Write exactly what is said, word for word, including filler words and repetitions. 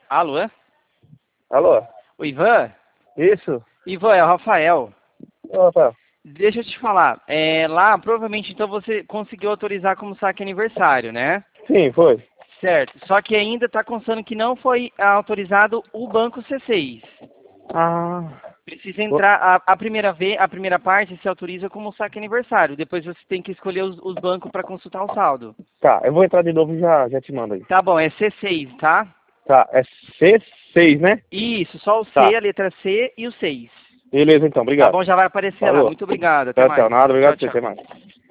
Alô? Alô? O Ivan? Isso? Ivan, é o Rafael. Ô, Rafael. Deixa eu te falar, é, lá provavelmente então você conseguiu autorizar como saque aniversário, né? Sim, foi. Certo, só que ainda está constando que não foi autorizado o banco C seis. Ah. Precisa entrar, a, a, primeira vez, a primeira parte se autoriza como saque aniversário, depois você tem que escolher os, os bancos para consultar o saldo. Tá, eu vou entrar de novo e já, já te mando aí. Tá bom, é C seis, tá? Tá, é C seis, né? Isso, só o C, Tá. a letra C e o seis. Beleza então, Tá obrigado. bom, já vai aparecer lá. Falou. Muito obrigado, até Tchau, tchau. mais. Nada, obrigado Tchau, por você, tchau. até mais.